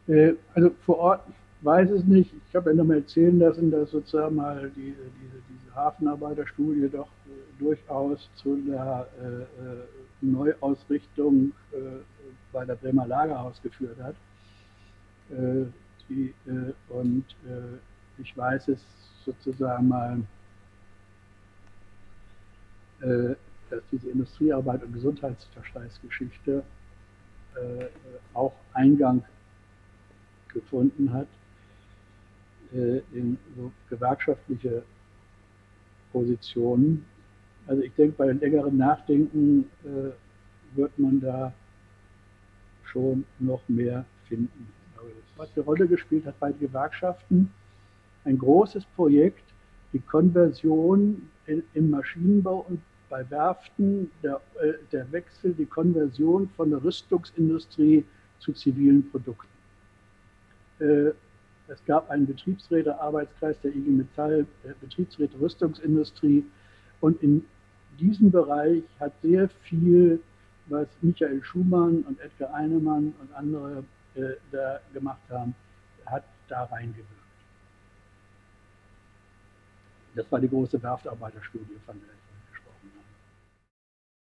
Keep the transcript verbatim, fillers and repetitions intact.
Äh, also vor Ort, ich weiß es nicht. Ich habe ja noch mal erzählen lassen, dass sozusagen mal die, diese, diese Hafenarbeiterstudie doch äh, durchaus zu der äh, äh, Neuausrichtung äh, bei der Bremer Lagerhaus geführt hat. Äh, die, äh, und äh, ich weiß es sozusagen mal, äh, dass diese Industriearbeit und Gesundheitsverschleißgeschichte äh, auch Eingang gefunden hat äh, in so gewerkschaftliche Positionen. Also ich denke, bei längerem Nachdenken äh, wird man da schon noch mehr finden. Was eine Rolle gespielt hat bei den Gewerkschaften, ein großes Projekt, die Konversion in, im Maschinenbau und bei Werften, der, äh, der Wechsel, die Konversion von der Rüstungsindustrie zu zivilen Produkten. Äh, es gab einen Betriebsräte-Arbeitskreis der I G Metall, äh, Betriebsräte Rüstungsindustrie, und in diesem Bereich hat sehr viel, was Michael Schumann und Edgar Einemann und andere äh, da gemacht haben, hat da reingewirkt. Das war die große Werftarbeiterstudie von der L V.